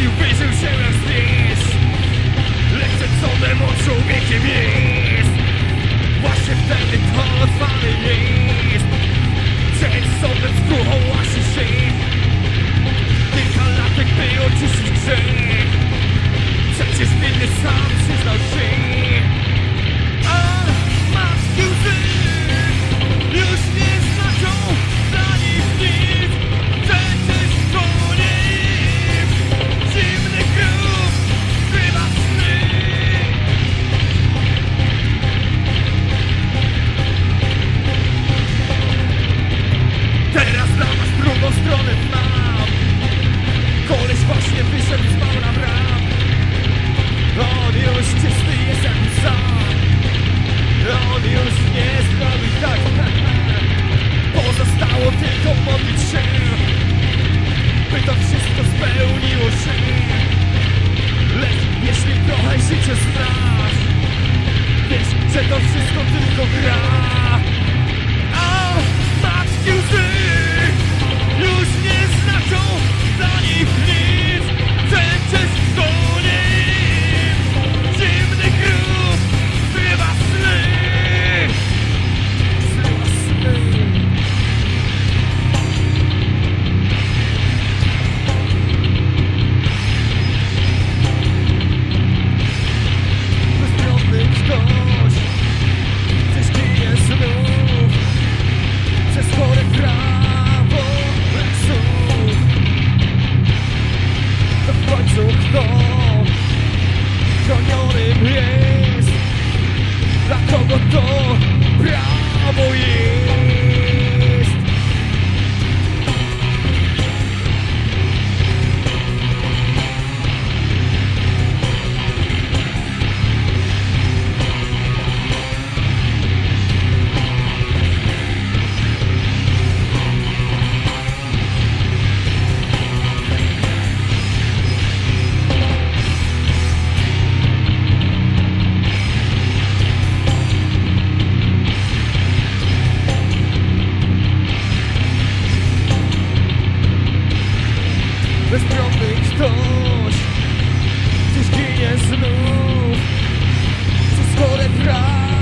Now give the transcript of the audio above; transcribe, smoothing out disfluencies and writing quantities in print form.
i wyżył się na wznieś. Lecz przed sądem on człowiekiem jest. Właśnie wtedy to otwarty jest. Przed sądem z kruchą łasi się. Kilka latek by oczyścić grzech. Przecież winny sam przyznał się. A matki łzy już nie znaczą dla nich nic. Przecież tonie im zimny grób zrywa sny. Teraz dla nas drugą stronę mam. Koleś właśnie wyszedł z mała bram. On już czysty jest jak sam. On już nie zrobi tak. Pozostało tylko modlić się, by to wszystko spełniło się. Lecz jeśli trochę życie znasz, wiesz, że to wszystko tylko gra. A matki łzy już nie znaczą dla nich nic. Przecież tonie im zimny grób zrywa sny. Zrywa sny. Bezbronny ktoś gdzieś ginie znów przez chore prawo leksów. To w końcu kto chronionym jest? Dla kogo to prawo jest? Bezbronny ktoś gdzieś ginie znów przez chore prawo.